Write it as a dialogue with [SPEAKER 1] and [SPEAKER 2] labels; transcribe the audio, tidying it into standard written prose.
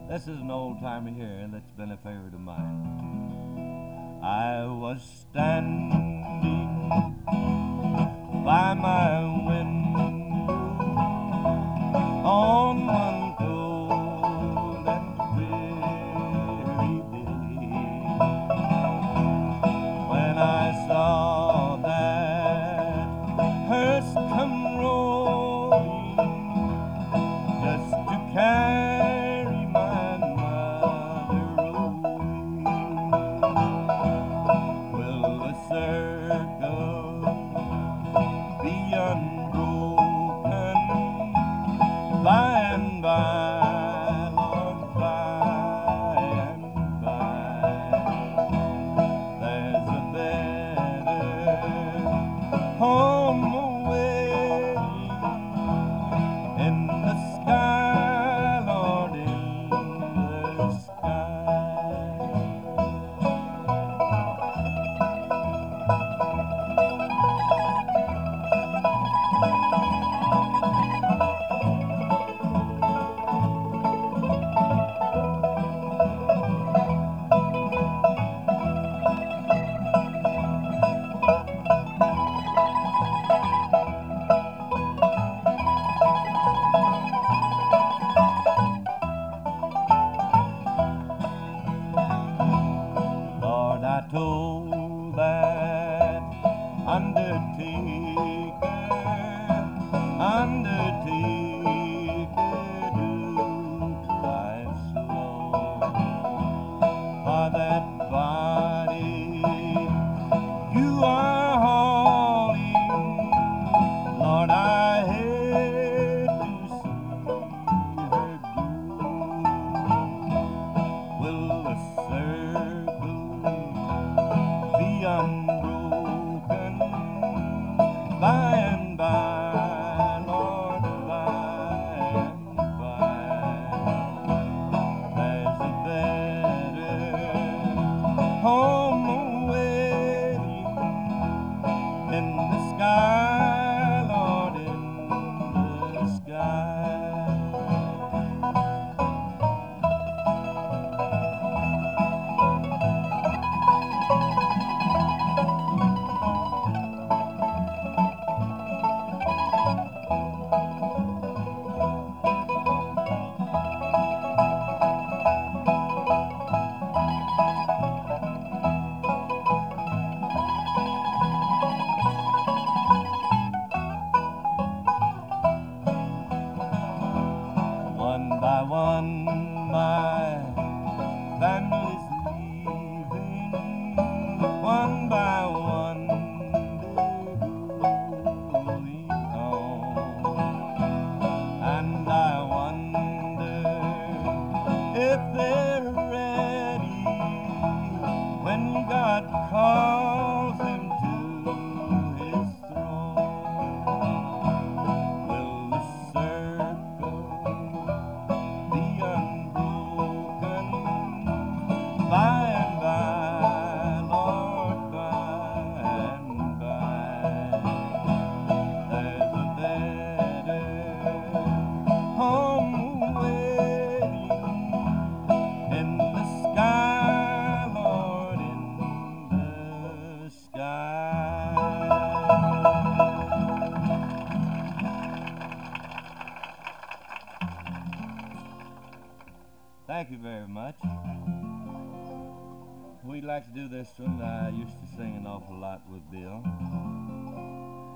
[SPEAKER 1] This is an old timer here that's been a favorite of mine. I was standing by my window on one cold and weary day when I saw that hearse come rolling just to carry my mother away. Will the circle be unbroken by and by, Lord, by and by? There's a better home awaiting in the sky, Lord, in the sky. Lord, I told that undertaker, to drive slow, for that body you are hauling, Lord, I hate to see her go. Will the circle be unbroken by and by, Lord, by and by? There's a better home awaiting in the sky, Lord, in the sky. One by one, my family's leaving. One by one, they're going home. And I wonder if they're ready when God calls them to his throne. Will the circle be unbroken by and by, Lord, by and by? There's a better home waiting in the sky, Lord, in the sky. Thank you very much. We'd like to do this one. I used to sing an awful lot with Bill.